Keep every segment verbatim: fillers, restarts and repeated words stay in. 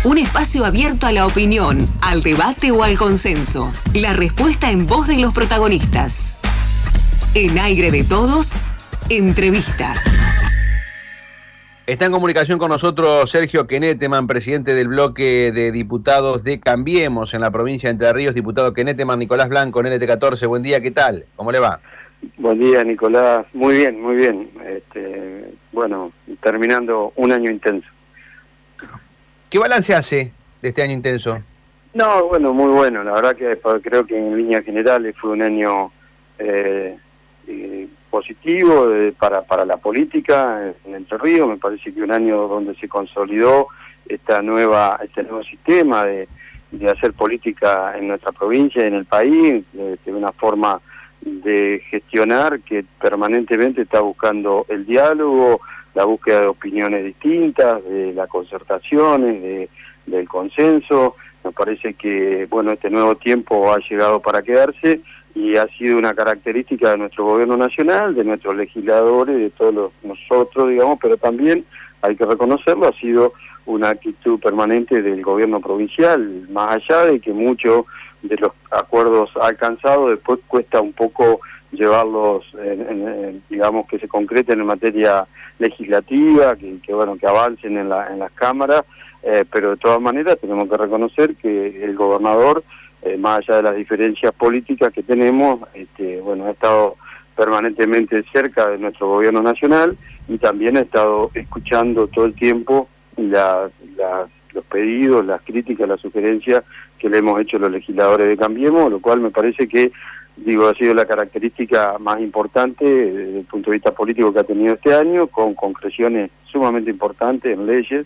Un espacio abierto a la opinión, al debate o al consenso. La respuesta en voz de los protagonistas. En Aire de Todos, entrevista. Está en comunicación con nosotros Sergio Keneteman, presidente del bloque de diputados de Cambiemos en la provincia de Entre Ríos. Diputado Keneteman, Nicolás Blanco, en N T catorce. Buen día, ¿qué tal? ¿Cómo le va? Buen día, Nicolás. Muy bien, muy bien. Este, bueno, terminando un año intenso. ¿Qué balance hace de este año intenso? No, bueno, muy bueno. La verdad que creo que en líneas generales fue un año eh, eh, positivo de, para, para la política en Entre Ríos. Me parece que un año donde se consolidó esta nueva, este nuevo sistema de, de hacer política en nuestra provincia y en el país, de, de una forma de gestionar que permanentemente está buscando el diálogo, la búsqueda de opiniones distintas, de las concertaciones, de, del consenso. Me parece que, bueno, este nuevo tiempo ha llegado para quedarse y ha sido una característica de nuestro gobierno nacional, de nuestros legisladores, de todos los, nosotros, digamos, pero también, hay que reconocerlo, ha sido una actitud permanente del gobierno provincial, más allá de que muchos de los acuerdos alcanzados después cuesta un poco llevarlos, en, en, en, digamos, que se concreten en materia legislativa, que, que bueno, que avancen en, la, en las cámaras, eh, pero de todas maneras tenemos que reconocer que el gobernador, eh, más allá de las diferencias políticas que tenemos, este, bueno, ha estado permanentemente cerca de nuestro gobierno nacional y también ha estado escuchando todo el tiempo la, la, los pedidos, las críticas, las sugerencias que le hemos hecho los legisladores de Cambiemos, lo cual me parece que, digo, ha sido la característica más importante desde el punto de vista político que ha tenido este año, con concreciones sumamente importantes en leyes,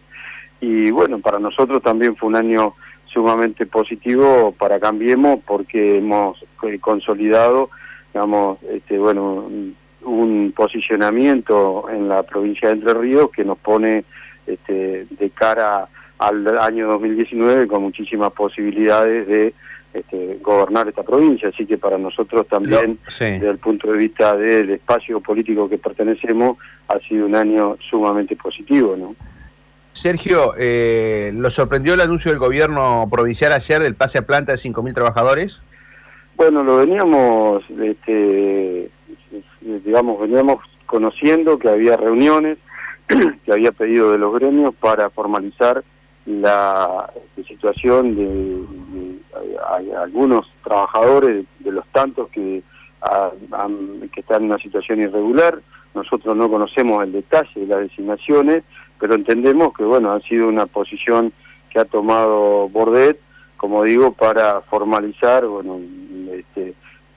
y bueno, para nosotros también fue un año sumamente positivo para Cambiemos, porque hemos eh, consolidado, digamos, este, bueno, un, un posicionamiento en la provincia de Entre Ríos que nos pone este, de cara al año dos mil diecinueve con muchísimas posibilidades de este, gobernar esta provincia, así que para nosotros también, Lo, sí. desde el punto de vista del espacio político que pertenecemos, ha sido un año sumamente positivo, ¿no? Sergio, eh, ¿lo sorprendió el anuncio del gobierno provincial ayer del pase a planta de cinco mil trabajadores? Bueno, lo veníamos, este, digamos, veníamos conociendo que había reuniones, que había pedido de los gremios para formalizar la situación de, de, de, de algunos trabajadores, de, de los tantos que, a, a, que están en una situación irregular. Nosotros no conocemos el detalle de las designaciones, pero entendemos que, bueno, ha sido una posición que ha tomado Bordet, como digo, para formalizar, bueno, este,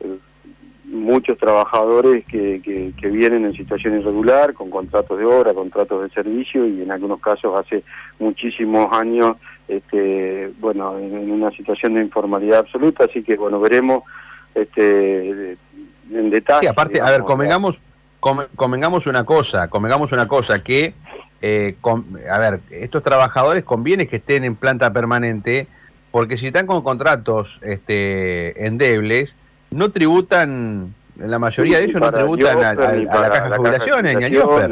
muchos trabajadores que, que, que vienen en situación irregular, con contratos de obra, contratos de servicio, y en algunos casos hace muchísimos años, este, bueno, en, en una situación de informalidad absoluta, así que, bueno, veremos este, en detalle. Sí, aparte, digamos, a ver, convengamos, convengamos una cosa, convengamos una cosa, que, eh, con, a ver, estos trabajadores conviene que estén en planta permanente, porque si están con contratos este, endebles, no tributan, la mayoría de ellos no tributan a, a, a la caja de jubilaciones ni a Yosper.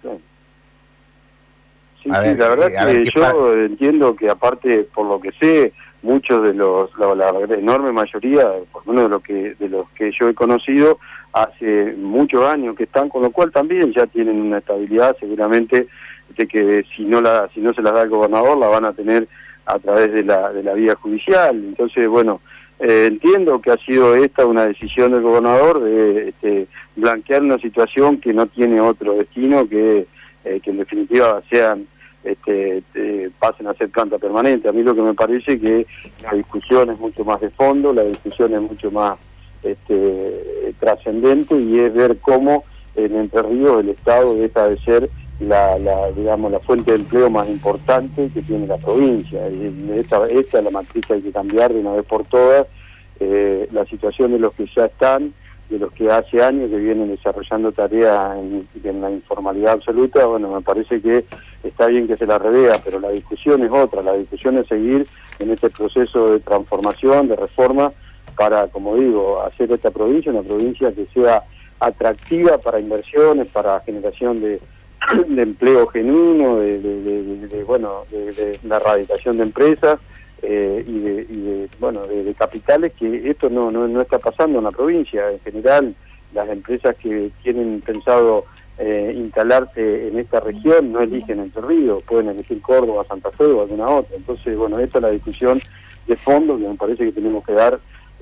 Sí, sí, la verdad que yo entiendo que, aparte, por lo que sé, muchos de los, la, la enorme mayoría, por lo menos de, lo que, de los que yo he conocido, hace muchos años que están, con lo cual también ya tienen una estabilidad, seguramente, de que si no, la, si no se las da el gobernador, la van a tener a través de la, de la vía judicial. Entonces, bueno, Eh, entiendo que ha sido esta una decisión del gobernador de este, blanquear una situación que no tiene otro destino que, eh, que en definitiva sean este, eh, pasen a ser planta permanente. A mí lo que me parece que la discusión es mucho más de fondo, la discusión es mucho más este, trascendente, y es ver cómo en Entre Ríos el Estado deja de ser la, la digamos la fuente de empleo más importante que tiene la provincia. Y esta, esta es la matriz que hay que cambiar de una vez por todas. Eh, la situación de los que ya están, de los que hace años que vienen desarrollando tareas en, en la informalidad absoluta, bueno, me parece que está bien que se la revea, pero la discusión es otra, la discusión es seguir en este proceso de transformación, de reforma, para, como digo, hacer esta provincia una provincia que sea atractiva para inversiones, para generación de de empleo genuino, de, de, de, de, de bueno, de, de la erradicación de empresas eh, y, de, y de, bueno, de, de capitales, que esto no, no, no está pasando en la provincia. En general, las empresas que tienen pensado eh, instalarse en esta región no eligen Entre Ríos, pueden elegir Córdoba, Santa Fe o alguna otra. Entonces, bueno, esta es la discusión de fondo que me parece que tenemos que dar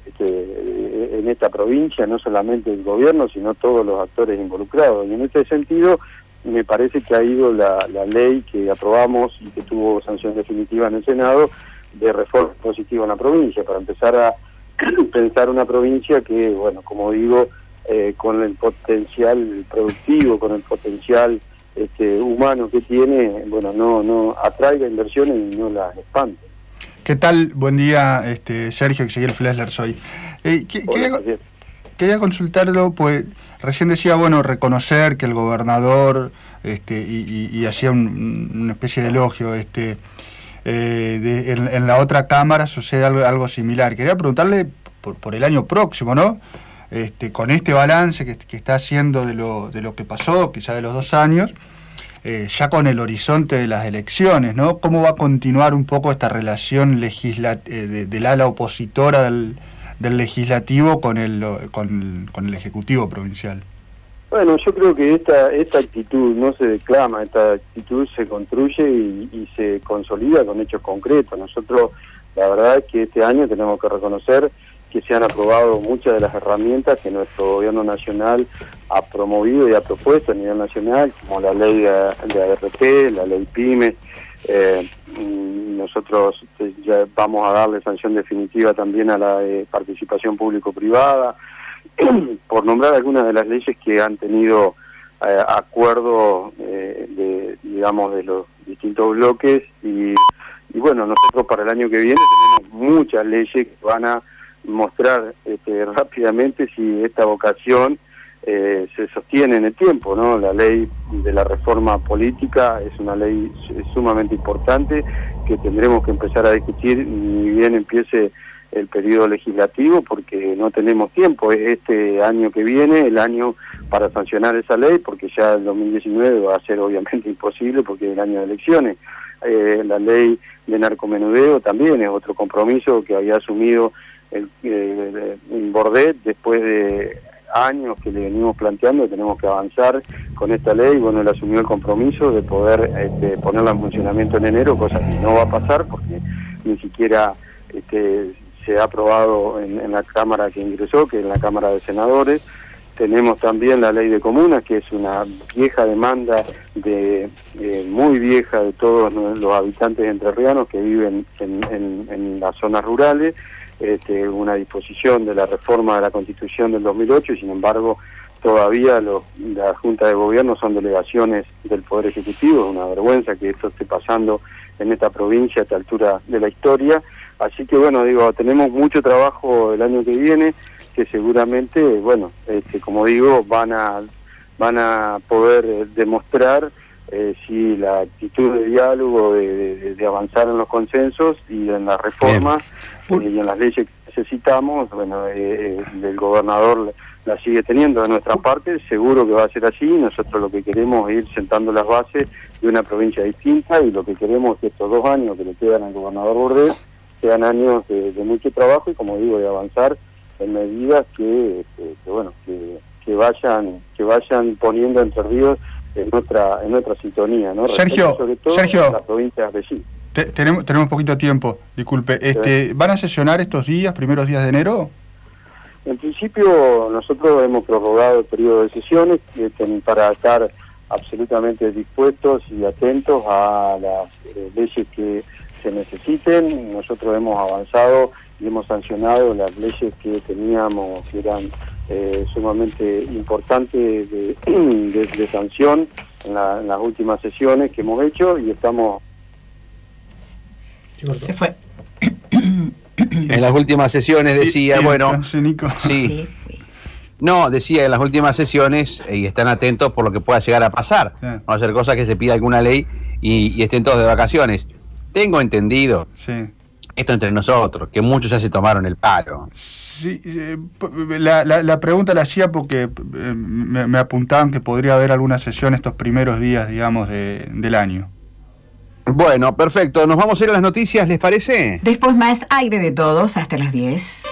este, en esta provincia, no solamente el gobierno, sino todos los actores involucrados. Y en este sentido, me parece que ha ido la, la ley que aprobamos y que tuvo sanción definitiva en el Senado de reforma positiva en la provincia, para empezar a pensar una provincia que, bueno, como digo, eh, con el potencial productivo, con el potencial este, humano que tiene, bueno, no, no atraiga inversiones y no las expande. ¿Qué tal? Buen día, este, Sergio Ezequiel Flesler soy. Eh, que, Hola, quería, quería consultarlo, pues recién decía, bueno, reconocer que el gobernador este, y, y, y hacía un, una especie de elogio, este, eh, de, en, en la otra Cámara sucede algo, algo similar. Quería preguntarle por, por el año próximo, ¿no? Este, con este balance que, que está haciendo de lo, de lo que pasó, quizá de los dos años, Eh, ya con el horizonte de las elecciones, ¿no? ¿Cómo va a continuar un poco esta relación legisla eh, de, del ala opositora del, del legislativo con el, con, con el ejecutivo provincial? Bueno, yo creo que esta esta actitud no se declama, esta actitud se construye y, y se consolida con hechos concretos. Nosotros, la verdad es que este año tenemos que reconocer que se han aprobado muchas de las herramientas que nuestro gobierno nacional ha promovido y ha propuesto a nivel nacional, como la ley de, de A R P, la ley PYME. Eh, nosotros ya vamos a darle sanción definitiva también a la de participación público-privada, por nombrar algunas de las leyes que han tenido eh, acuerdo eh, de, digamos, de los distintos bloques. Y, y bueno, nosotros para el año que viene tenemos muchas leyes que van a mostrar este, rápidamente si esta vocación eh, se sostiene en el tiempo, ¿no? La ley de la reforma política es una ley sumamente importante que tendremos que empezar a discutir ni bien empiece el periodo legislativo, porque no tenemos tiempo. Este año que viene, el año para sancionar esa ley, porque ya el dos mil diecinueve va a ser obviamente imposible porque es el año de elecciones. Eh, la ley de narcomenudeo también es otro compromiso que había asumido el, eh, el Bordet después de años que le venimos planteando. Tenemos que avanzar con esta ley. Bueno, él asumió el compromiso de poder este, ponerla en funcionamiento en enero, cosa que no va a pasar porque ni siquiera este, se ha aprobado en, en la Cámara que ingresó, que es en la Cámara de Senadores. Tenemos también la ley de comunas, que es una vieja demanda, de eh, muy vieja, de todos los habitantes entrerrianos que viven en, en, en las zonas rurales. Este, una disposición de la reforma de la Constitución del dos mil ocho y sin embargo todavía los, la Junta de Gobierno son delegaciones del Poder Ejecutivo. Es una vergüenza que esto esté pasando en esta provincia a esta altura de la historia. Así que bueno, digo, tenemos mucho trabajo el año que viene que seguramente, bueno, este, como digo, van a van a poder eh, demostrar eh, si la actitud de diálogo, de, de, de avanzar en los consensos y en las reformas eh, y en las leyes que necesitamos, bueno, eh, el gobernador la sigue teniendo de nuestra parte, seguro que va a ser así. Nosotros lo que queremos es ir sentando las bases de una provincia distinta y lo que queremos es que estos dos años que le quedan al gobernador Bordet sean años de, de mucho trabajo y, como digo, de avanzar en medidas que, que, que bueno, que, que vayan que vayan poniendo Entre Ríos en otra en otra sintonía, ¿no? Sergio, Respecto sobre todo Sergio, a las provincias de sí. Te, tenemos tenemos poquito tiempo, disculpe. Este, ¿van a sesionar estos días, primeros días de enero? En principio nosotros hemos prorrogado el periodo de sesiones eh, para estar absolutamente dispuestos y atentos a las eh, leyes que se necesiten. Nosotros hemos avanzado y hemos sancionado las leyes que teníamos, que eran eh, sumamente importantes de, de, de sanción en, la, en las últimas sesiones que hemos hecho, y estamos... Se fue. En las últimas sesiones decía, sí, bueno, sí, Nico. sí, no, decía en las últimas sesiones, y están atentos por lo que pueda llegar a pasar, Sí. no hacer cosas que se pida alguna ley y, y estén todos de vacaciones. Tengo entendido Sí. esto entre nosotros, que muchos ya se tomaron el palo. Sí, eh, la, la, la pregunta la hacía porque eh, me, me apuntaban que podría haber alguna sesión estos primeros días, digamos, de, del año. Bueno, perfecto. Nos vamos a ir a las noticias, ¿les parece? Después más Aire de Todos hasta las diez.